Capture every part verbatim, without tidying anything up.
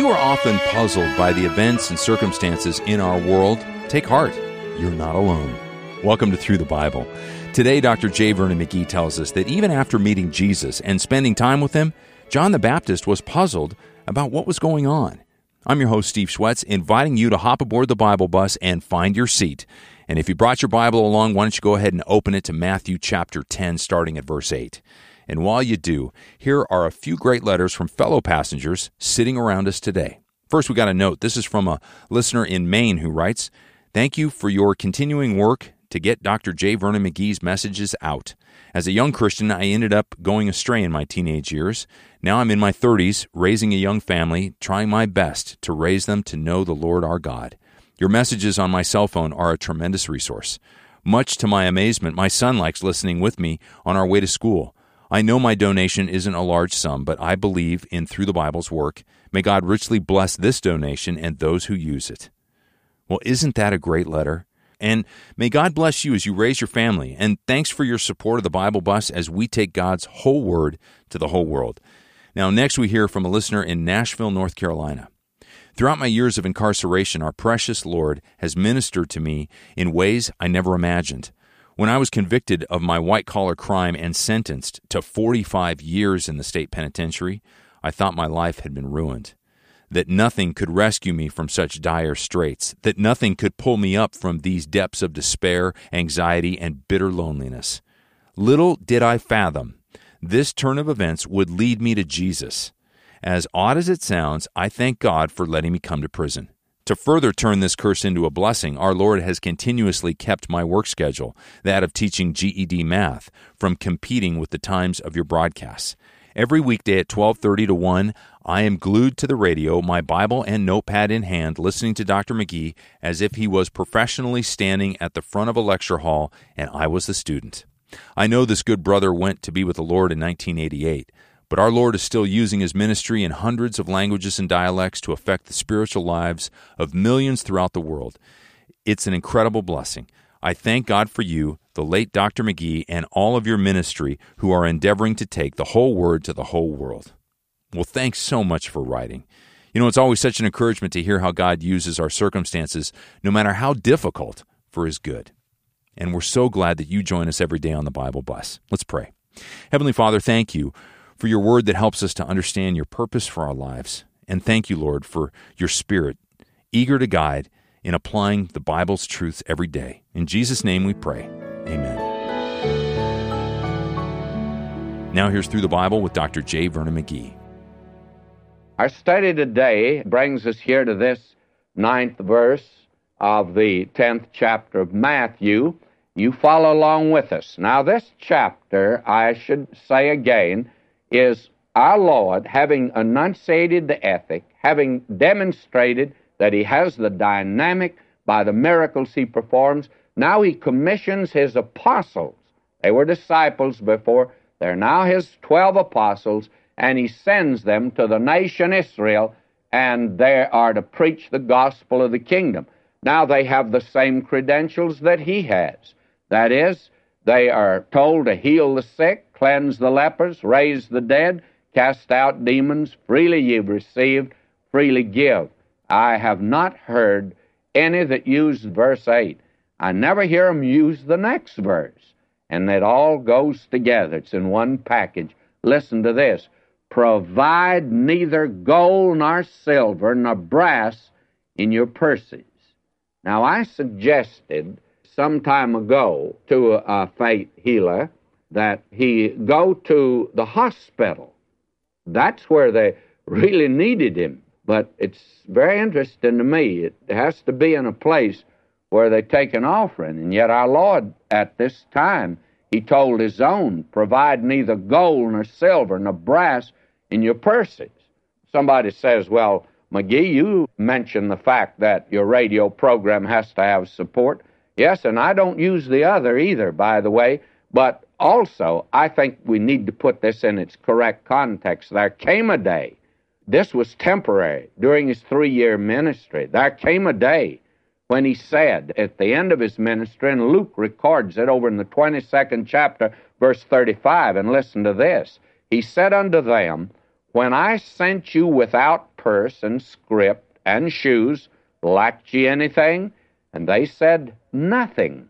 you are often puzzled by the events and circumstances in our world, take heart. You're not alone. Welcome to Through the Bible. Today, Doctor J. Vernon McGee tells us that even after meeting Jesus and spending time with him, John the Baptist was puzzled about what was going on. I'm your host, Steve Schwetz, inviting you to hop aboard the Bible bus and find your seat. And if you brought your Bible along, why don't you go ahead and open it to Matthew chapter ten, starting at verse eight. And while you do, here are a few great letters from fellow passengers sitting around us today. First, we got a note. This is from a listener in Maine who writes, "Thank you for your continuing work to get Doctor J. Vernon McGee's messages out. As a young Christian, I ended up going astray in my teenage years. Now I'm in my thirties, raising a young family, trying my best to raise them to know the Lord our God. Your messages on my cell phone are a tremendous resource. Much to my amazement, my son likes listening with me on our way to school. I know my donation isn't a large sum, but I believe in Through the Bible's work. May God richly bless this donation and those who use it." Well, isn't that a great letter? And may God bless you as you raise your family. And thanks for your support of the Bible Bus as we take God's whole word to the whole world. Now, next we hear from a listener in Nashville, North Carolina. "Throughout my years of incarceration, our precious Lord has ministered to me in ways I never imagined. When I was convicted of my white-collar crime and sentenced to forty-five years in the state penitentiary, I thought my life had been ruined, that nothing could rescue me from such dire straits, that nothing could pull me up from these depths of despair, anxiety, and bitter loneliness. Little did I fathom this turn of events would lead me to Jesus. As odd as it sounds, I thank God for letting me come to prison. To further turn this curse into a blessing, our Lord has continuously kept my work schedule, that of teaching G E D math, from competing with the times of your broadcasts. Every weekday at twelve thirty to one, I am glued to the radio, my Bible and notepad in hand, listening to Doctor McGee as if he was professionally standing at the front of a lecture hall and I was the student. I know this good brother went to be with the Lord in nineteen eighty-eight, but our Lord is still using his ministry in hundreds of languages and dialects to affect the spiritual lives of millions throughout the world. It's an incredible blessing. I thank God for you, the late Doctor McGee, and all of your ministry who are endeavoring to take the whole word to the whole world." Well, thanks so much for writing. You know, it's always such an encouragement to hear how God uses our circumstances, no matter how difficult, for his good. And we're so glad that you join us every day on the Bible Bus. Let's pray. Heavenly Father, thank you for your word that helps us to understand your purpose for our lives. And thank you, Lord, for your Spirit, eager to guide in applying the Bible's truths every day. In Jesus' name we pray. Amen. Now here's Through the Bible with Doctor J. Vernon McGee. Our study today brings us here to this ninth verse of the tenth chapter of Matthew. You follow along with us. Now this chapter, I should say again, is our Lord having enunciated the ethic, having demonstrated that he has the dynamic by the miracles he performs. Now he commissions his apostles. They were disciples before. They're now his twelve apostles, and he sends them to the nation Israel, and they are to preach the gospel of the kingdom. Now they have the same credentials that he has. That is, they are told to heal the sick, cleanse the lepers, raise the dead, cast out demons. Freely you've received, freely give. I have not heard any that use verse eight. I never hear them use the next verse. And it all goes together. It's in one package. Listen to this. "Provide neither gold nor silver nor brass in your purses." Now, I suggested some time ago to a faith healer that he go to the hospital. That's where they really needed him. But it's very interesting to me. It has to be in a place where they take an offering. And yet our Lord, at this time, he told his own, "Provide neither gold nor silver nor brass in your purses." Somebody says, "Well, McGee, you mentioned the fact that your radio program has to have support." Yes, and I don't use the other either, by the way. But also, I think we need to put this in its correct context. There came a day, this was temporary, during his three-year ministry. There came a day when he said, at the end of his ministry, and Luke records it over in the twenty-second chapter, verse thirty-five, and listen to this. He said unto them, "When I sent you without purse and scrip and shoes, lacked ye anything? And they said, Nothing.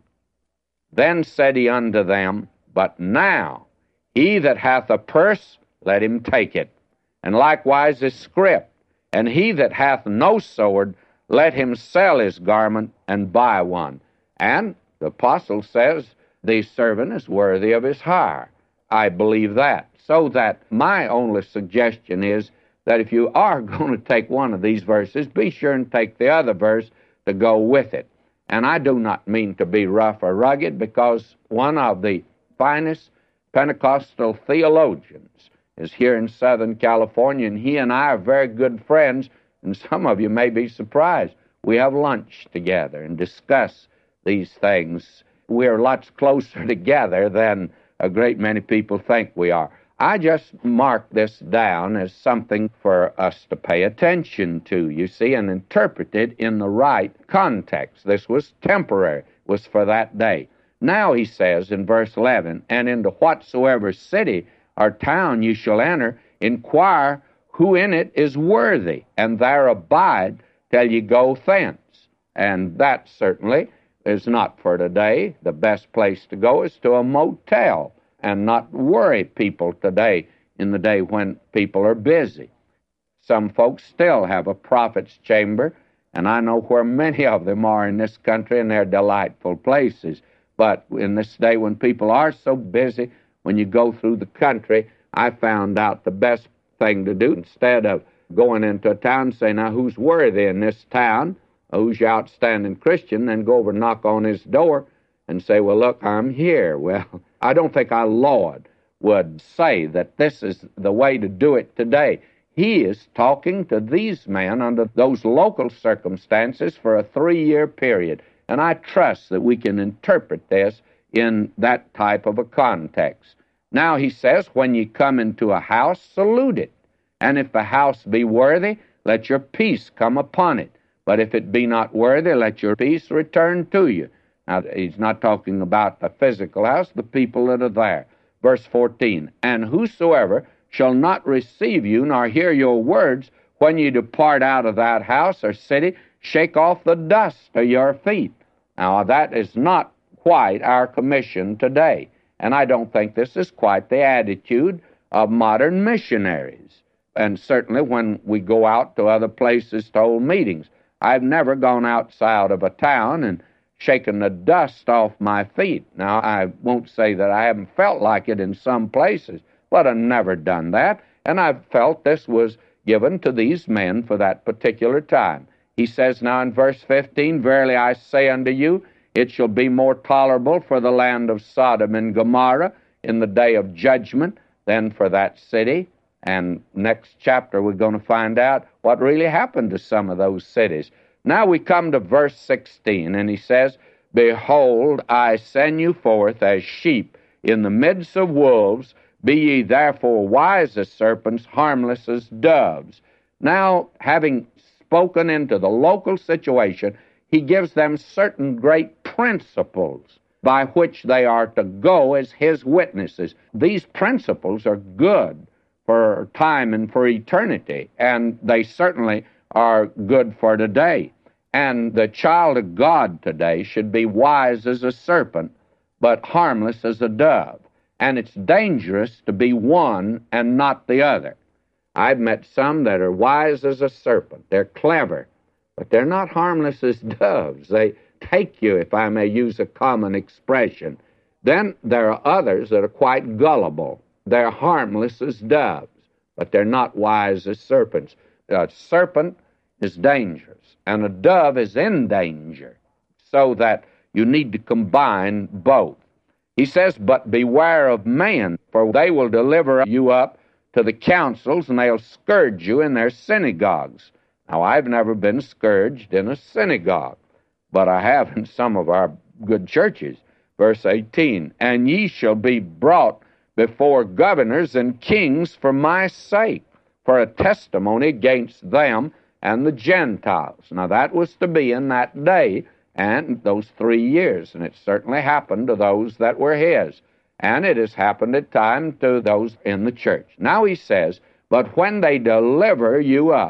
Then said he unto them, But now he that hath a purse, let him take it, and likewise his scrip. And he that hath no sword, let him sell his garment and buy one. And the apostle says, The servant is worthy of his hire. I believe that. So that my only suggestion is that if you are going to take one of these verses, be sure and take the other verse to go with it. And I do not mean to be rough or rugged, because one of the finest Pentecostal theologians is here in Southern California, and he and I are very good friends, and some of you may be surprised. We have lunch together and discuss these things. We're lots closer together than a great many people think we are. I just mark this down as something for us to pay attention to, you see, and interpret it in the right context. This was temporary, was for that day. Now he says in verse eleven, And into whatsoever city or town you shall enter, inquire who in it is worthy, and there abide till you go thence. And that certainly is not for today. The best place to go is to a motel, and not worry people today in the day when people are busy. Some folks still have a prophet's chamber, and I know where many of them are in this country, and they're delightful places. But in this day when people are so busy, when you go through the country, I found out the best thing to do, instead of going into a town and saying, now, who's worthy in this town? Who's your outstanding Christian? Then go over and knock on his door and say, well, look, I'm here. Well, I don't think our Lord would say that this is the way to do it today. He is talking to these men under those local circumstances for a three-year period. And I trust that we can interpret this in that type of a context. Now he says, when ye come into a house, salute it. And if the house be worthy, let your peace come upon it. But if it be not worthy, let your peace return to you. Now, he's not talking about the physical house, the people that are there. Verse fourteen, And whosoever shall not receive you, nor hear your words, when you depart out of that house or city, shake off the dust of your feet. Now, that is not quite our commission today. And I don't think this is quite the attitude of modern missionaries. And certainly when we go out to other places to hold meetings, I've never gone outside of a town and shaken the dust off my feet. Now, I won't say that I haven't felt like it in some places, but I've never done that, and I've felt this was given to these men for that particular time. He says now in verse fifteen, Verily I say unto you, it shall be more tolerable for the land of Sodom and Gomorrah in the day of judgment than for that city. And next chapter we're going to find out what really happened to some of those cities. Now we come to verse sixteen, and he says, Behold, I send you forth as sheep in the midst of wolves. Be ye therefore wise as serpents, harmless as doves. Now, having spoken into the local situation, he gives them certain great principles by which they are to go as his witnesses. These principles are good for time and for eternity, and they certainly are good for today. And the child of God today should be wise as a serpent, but harmless as a dove. And it's dangerous to be one and not the other. I've met some that are wise as a serpent. They're clever, but they're not harmless as doves. They take you, if I may use a common expression. Then there are others that are quite gullible. They're harmless as doves, but they're not wise as serpents. A serpent is dangerous, and a dove is in danger, so that you need to combine both. He says, But beware of men, for they will deliver you up to the councils, and they'll scourge you in their synagogues. Now, I've never been scourged in a synagogue, but I have in some of our good churches. Verse eighteen, And ye shall be brought before governors and kings for my sake, for a testimony against them and the Gentiles. Now, that was to be in that day and those three years, and it certainly happened to those that were his, and it has happened at times to those in the church. Now he says, But when they deliver you up,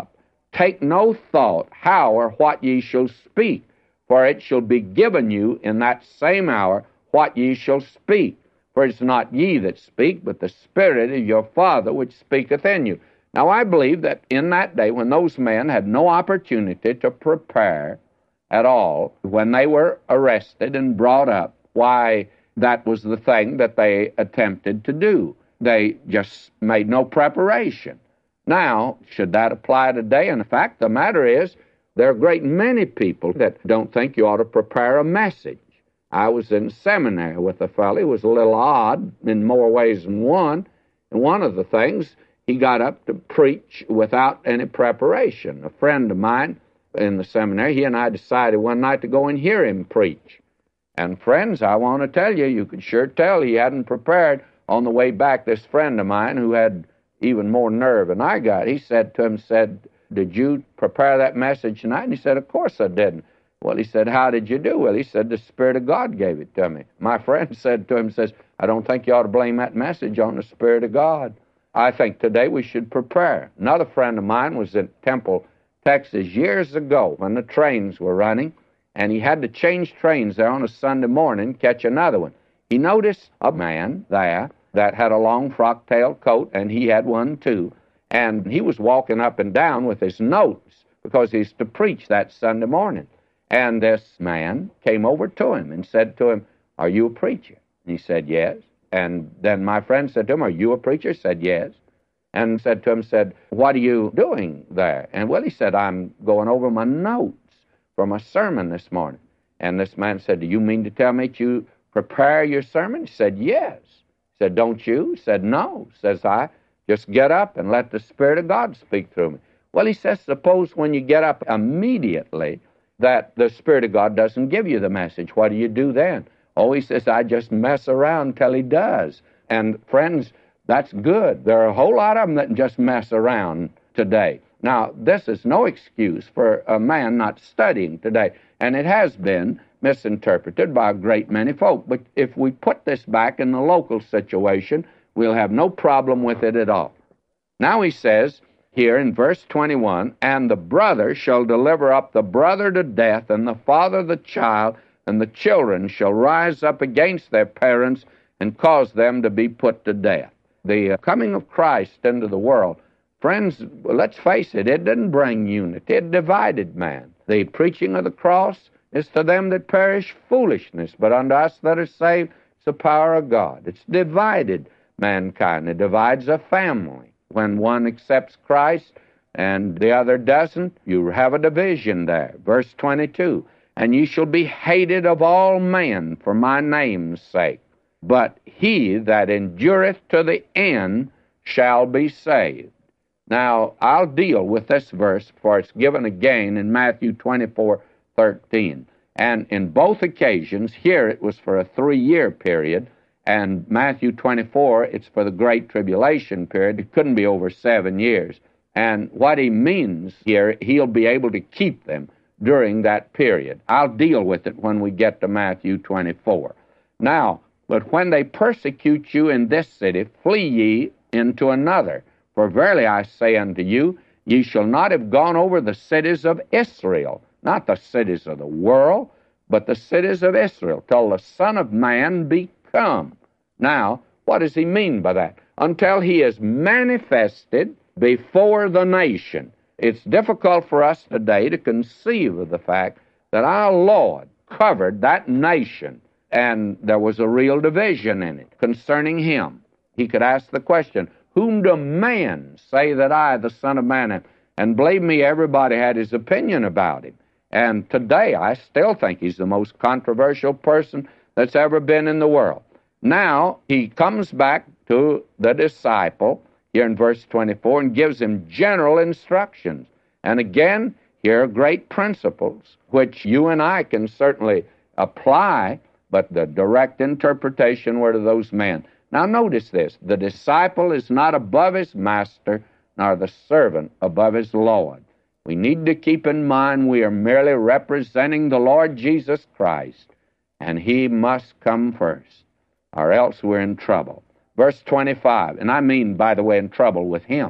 take no thought how or what ye shall speak, for it shall be given you in that same hour what ye shall speak. For it's not ye that speak, but the Spirit of your Father which speaketh in you. Now, I believe that in that day, when those men had no opportunity to prepare at all, when they were arrested and brought up, why, that was the thing that they attempted to do. They just made no preparation. Now, should that apply today? And the fact of the matter is, there are a great many people that don't think you ought to prepare a message. I was in seminary with a fellow who was a little odd in more ways than one, and one of the things, he got up to preach without any preparation. A friend of mine in the seminary, he and I decided one night to go and hear him preach. And friends, I want to tell you, you could sure tell he hadn't prepared. On the way back, this friend of mine who had even more nerve than I got, he said to him, said, "Did you prepare that message tonight?" And he said, "Of course I didn't." Well, he said, "How did you do?" Well, he said, "The Spirit of God gave it to me." My friend said to him, says, "I don't think you ought to blame that message on the Spirit of God." I think today we should prepare. Another friend of mine was in Temple, Texas, years ago when the trains were running, and he had to change trains there on a Sunday morning, catch another one. He noticed a man there that had a long frock-tail coat, and he had one too, and he was walking up and down with his notes because he's to preach that Sunday morning. And this man came over to him and said to him, "Are you a preacher?" And he said, "Yes." And then my friend said to him, "Are you a preacher?" He said, "Yes." And said to him, said, "What are you doing there?" And well, he said, "I'm going over my notes for my sermon this morning." And this man said, "Do you mean to tell me that you prepare your sermon?" He said, "Yes." He said, "Don't you?" He said, "No." Says I, "Just get up and let the Spirit of God speak through me." Well, he says, suppose when you get up immediately that the Spirit of God doesn't give you the message, what do you do then? Oh, he says, "I just mess around till he does." And friends, that's good. There are a whole lot of them that just mess around today. Now, this is no excuse for a man not studying today, and it has been misinterpreted by a great many folk. But if we put this back in the local situation, we'll have no problem with it at all. Now he says here in verse twenty-one, "And the brother shall deliver up the brother to death, and the father the child, and the children shall rise up against their parents and cause them to be put to death." The coming of Christ into the world, friends, let's face it, it didn't bring unity. It divided man. The preaching of the cross is to them that perish foolishness, but unto us that are saved, it's the power of God. It's divided mankind. It divides a family. When one accepts Christ and the other doesn't, you have a division there. Verse twenty-two, "And ye shall be hated of all men for my name's sake, but he that endureth to the end shall be saved." Now, I'll deal with this verse, for it's given again in Matthew twenty-four thirteen. And in both occasions, here it was for a three-year period, and Matthew twenty-four, it's for the Great Tribulation period. It couldn't be over seven years. And what he means here, he'll be able to keep them during that period. I'll deal with it when we get to Matthew twenty-four. Now, "But when they persecute you in this city, flee ye into another. For verily I say unto you, ye shall not have gone over the cities of Israel," not the cities of the world, but the cities of Israel, "till the Son of Man be come." Now, what does he mean by that? Until he is manifested before the nation. It's difficult for us today to conceive of the fact that our Lord covered that nation, and there was a real division in it concerning him. He could ask the question, "Whom do men say that I, the Son of Man, am?" And believe me, everybody had his opinion about him. And today, I still think he's the most controversial person that's ever been in the world. Now, he comes back to the disciple here in verse twenty-four and gives him general instructions. And again, here are great principles, which you and I can certainly apply, but the direct interpretation were to those men. Now, notice this. The disciple is not above his master, nor the servant above his Lord. We need to keep in mind we are merely representing the Lord Jesus Christ, and he must come first, or else we're in trouble. Verse twenty-five, and I mean, by the way, in trouble with him.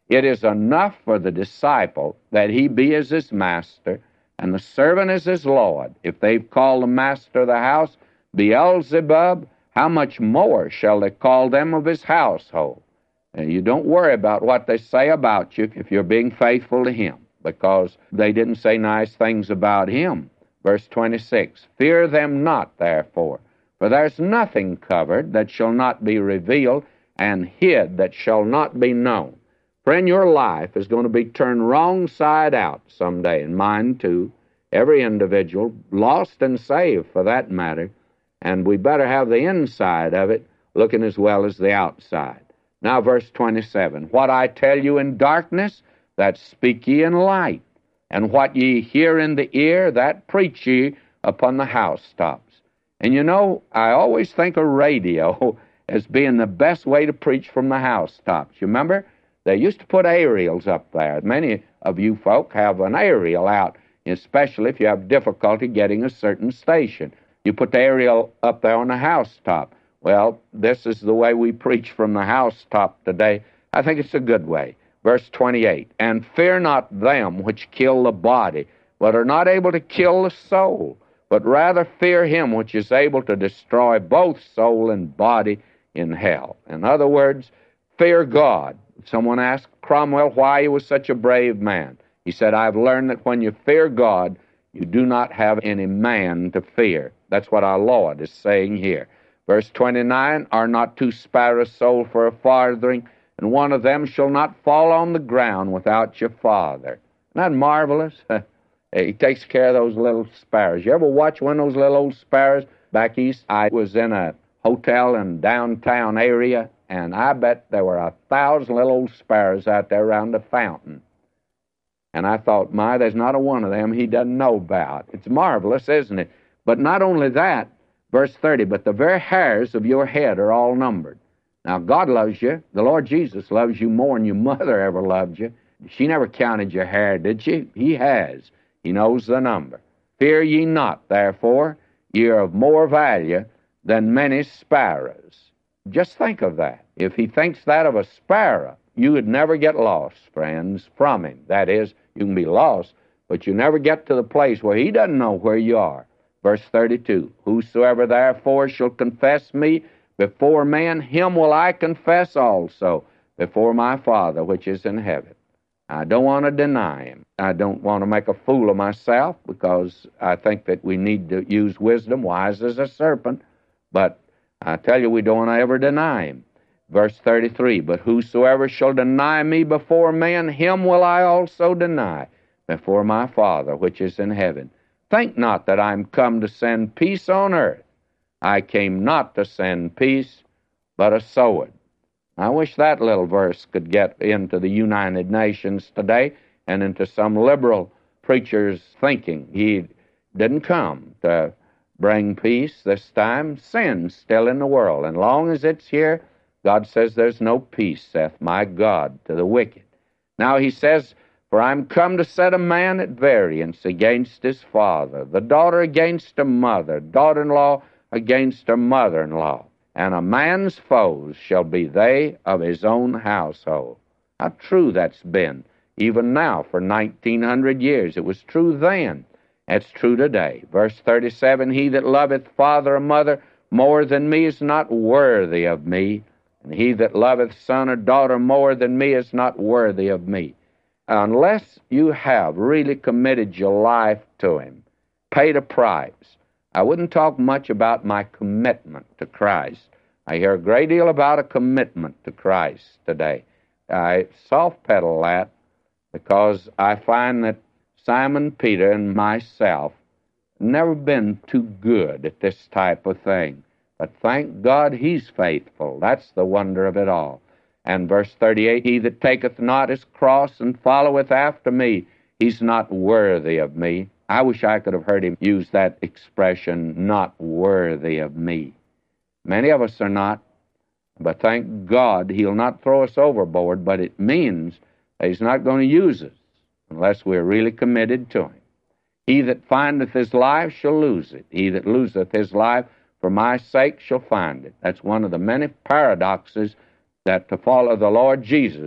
It is enough for the disciple that he be as his master, and the servant as his Lord. If they've called the master of the house Beelzebub, how much more shall they call them of his household? And you don't worry about what they say about you if you're being faithful to him, because they didn't say nice things about him. Verse twenty-six, fear them not, therefore, for there's nothing covered that shall not be revealed, and hid that shall not be known. Friend, your life is going to be turned wrong side out someday, and mine too. Every individual, lost and saved for that matter, and we better have the inside of it looking as well as the outside. Now, verse twenty-seven, what I tell you in darkness, that speak ye in light, and what ye hear in the ear, that preach ye upon the housetops. And you know, I always think of radio as being the best way to preach from the housetops. You remember? They used to put aerials up there. Many of you folk have an aerial out, especially if you have difficulty getting a certain station. You put the aerial up there on the housetop. Well, this is the way we preach from the housetop today. I think it's a good way. Verse twenty-eight, and fear not them which kill the body, but are not able to kill the soul, but rather fear him which is able to destroy both soul and body in hell. In other words, fear God. Someone asked Cromwell why he was such a brave man. He said, I've learned that when you fear God, you do not have any man to fear. That's what our Lord is saying here. Verse twenty-nine, are not two sparrows sold for a farthing, and one of them shall not fall on the ground without your Father. Isn't that marvelous? He takes care of those little sparrows. You ever watch one of those little old sparrows? Back east, I was in a hotel in downtown area, and I bet there were a thousand little old sparrows out there around the fountain. And I thought, my, there's not a one of them he doesn't know about. It's marvelous, isn't it? But not only that, verse thirty, but the very hairs of your head are all numbered. Now, God loves you. The Lord Jesus loves you more than your mother ever loved you. She never counted your hair, did she? He has. He knows the number. Fear ye not, therefore, ye are of more value than many sparrows. Just think of that. If he thinks that of a sparrow, you would never get lost, friends, from him. That is, you can be lost, but you never get to the place where he doesn't know where you are. Verse thirty-two, whosoever therefore shall confess me before men, him will I confess also before my Father which is in heaven. I don't want to deny him. I don't want to make a fool of myself, because I think that we need to use wisdom, wise as a serpent, but I tell you, we don't want to ever deny him. Verse thirty-three, but whosoever shall deny me before men, him will I also deny before my Father which is in heaven. Think not that I am come to send peace on earth. I came not to send peace, but a sword. I wish that little verse could get into the United Nations today and into some liberal preacher's thinking. He didn't come to bring peace this time. Sin's still in the world, and long as it's here, God says there's no peace, saith my God to the wicked. Now he says, for I'm come to set a man at variance against his father, the daughter against her mother, daughter-in-law against her mother-in-law, and a man's foes shall be they of his own household. How true that's been, even now for nineteen hundred years. It was true then. It's true today. Verse thirty-seven, he that loveth father or mother more than me is not worthy of me, and he that loveth son or daughter more than me is not worthy of me. Unless you have really committed your life to him, paid a price. I wouldn't talk much about my commitment to Christ. I hear a great deal about a commitment to Christ today. I soft-pedal that because I find that Simon Peter and myself never been too good at this type of thing. But thank God he's faithful. That's the wonder of it all. And verse thirty-eight, he that taketh not his cross and followeth after me, he's not worthy of me. I wish I could have heard him use that expression, not worthy of me. Many of us are not, but thank God he'll not throw us overboard, but it means that he's not going to use us unless we're really committed to him. He that findeth his life shall lose it. He that loseth his life for my sake shall find it. That's one of the many paradoxes that to follow the Lord Jesus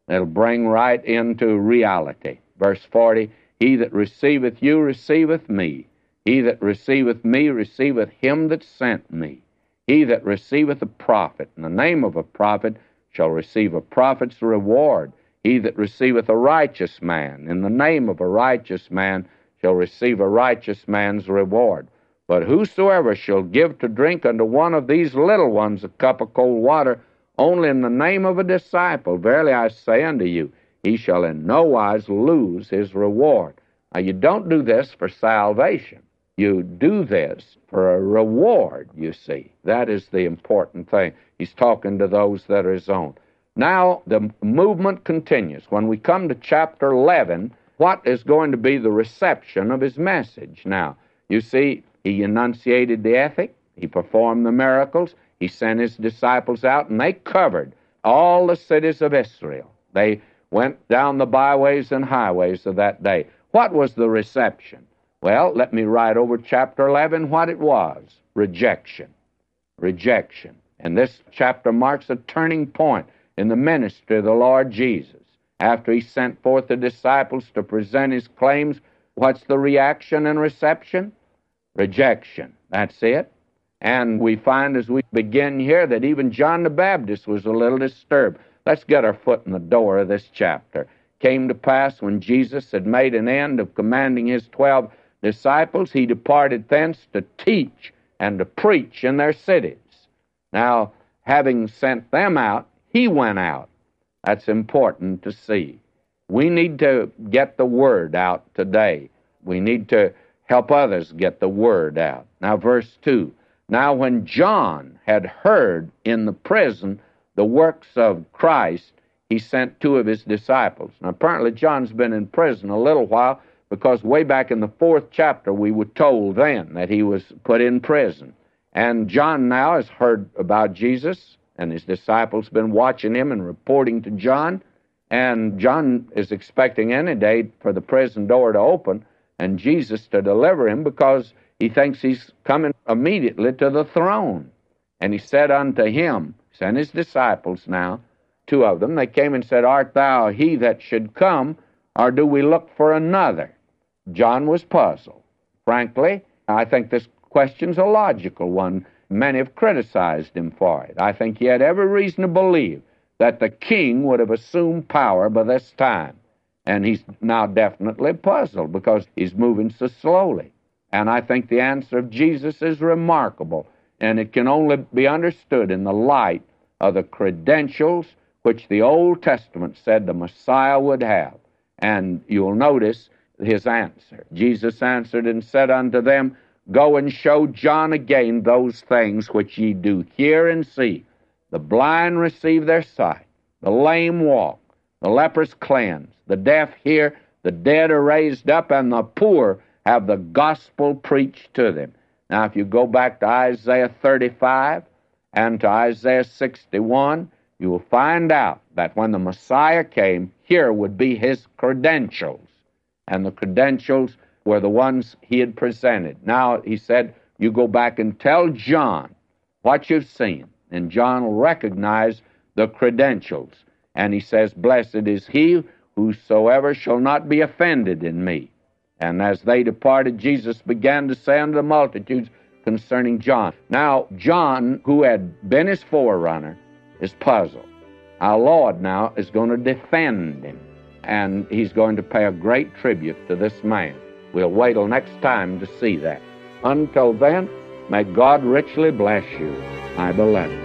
It'll bring right into reality. Verse forty, he that receiveth you receiveth me. He that receiveth me receiveth him that sent me. He that receiveth a prophet in the name of a prophet shall receive a prophet's reward. He that receiveth a righteous man in the name of a righteous man shall receive a righteous man's reward. But whosoever shall give to drink unto one of these little ones a cup of cold water, only in the name of a disciple, verily I say unto you, he shall in no wise lose his reward. Now you don't do this for salvation. You do this for a reward, you see. That is the important thing. He's talking to those that are his own. Now the movement continues. When we come to chapter eleven, what is going to be the reception of his message? Now, you see, he enunciated the ethic, he performed the miracles, he sent his disciples out, and they covered all the cities of Israel. They went down the byways and highways of that day. What was the reception? Well, let me write over chapter eleven what it was. Rejection. Rejection. And this chapter marks a turning point in the ministry of the Lord Jesus. After he sent forth the disciples to present his claims, what's the reaction and reception? Rejection. That's it. And we find as we begin here that even John the Baptist was a little disturbed. Let's get our foot in the door of this chapter. Came to pass when Jesus had made an end of commanding his twelve disciples, he departed thence to teach and to preach in their cities. Now, having sent them out, he went out. That's important to see. We need to get the word out today. We need to help others get the word out. Now, verse two. Now, when John had heard in the prison the works of Christ, he sent two of his disciples. Now, apparently, John's been in prison a little while because way back in the fourth chapter, we were told then that he was put in prison. And John now has heard about Jesus, and his disciples been watching him and reporting to John. And John is expecting any day for the prison door to open and Jesus to deliver him because he thinks he's coming immediately to the throne. And he said unto him, sent his disciples now, two of them, they came and said, art thou he that should come, or do we look for another? John was puzzled. Frankly, I think this question's a logical one. Many have criticized him for it. I think he had every reason to believe that the king would have assumed power by this time. And he's now definitely puzzled because he's moving so slowly. And I think the answer of Jesus is remarkable, and it can only be understood in the light of the credentials which the Old Testament said the Messiah would have. And you'll notice his answer. Jesus answered and said unto them, go and show John again those things which ye do hear and see. The blind receive their sight, the lame walk, the lepers cleansed, the deaf hear, the dead are raised up, and the poor have the gospel preached to them. Now, if you go back to Isaiah thirty-five and to Isaiah sixty-one, you will find out that when the Messiah came, here would be his credentials. And the credentials were the ones he had presented. Now, he said, you go back and tell John what you've seen. And John will recognize the credentials. And he says, blessed is he whosoever shall not be offended in me. And as they departed, Jesus began to say unto the multitudes concerning John. Now, John, who had been his forerunner, is puzzled. Our Lord now is going to defend him, and he's going to pay a great tribute to this man. We'll wait till next time to see that. Until then, may God richly bless you, my beloved.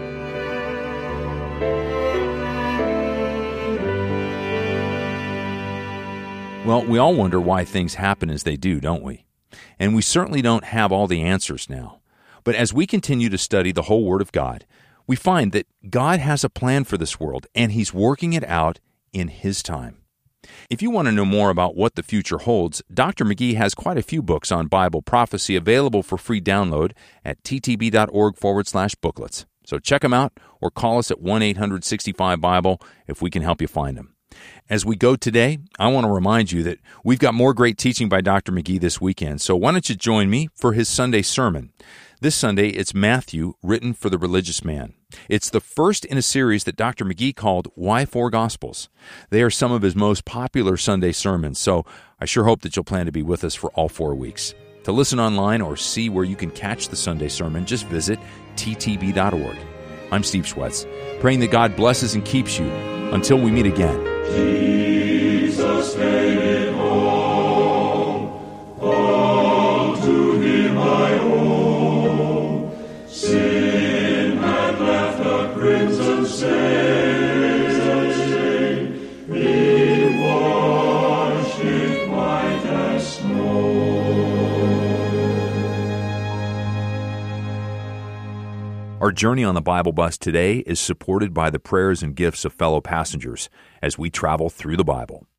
Well, we all wonder why things happen as they do, don't we? And we certainly don't have all the answers now. But as we continue to study the whole Word of God, we find that God has a plan for this world, and He's working it out in His time. If you want to know more about what the future holds, Doctor McGee has quite a few books on Bible prophecy available for free download at ttb.org forward slash booklets. So check them out or call us at one eight hundred sixty-five Bible if we can help you find them. As we go today, I want to remind you that we've got more great teaching by Doctor McGee this weekend, so why don't you join me for his Sunday sermon? This Sunday, it's Matthew, written for the religious man. It's the first in a series that Doctor McGee called Why Four Gospels. They are some of his most popular Sunday sermons, so I sure hope that you'll plan to be with us for all four weeks. To listen online or see where you can catch the Sunday sermon, just visit t t b dot org. I'm Steve Schwetz, praying that God blesses and keeps you until we meet again. Jesus made it home, all to Him I owe. Sin had left a crimson stain, He washed it white as snow. Our journey on the Bible Bus today is supported by the prayers and gifts of fellow passengers as we travel through the Bible.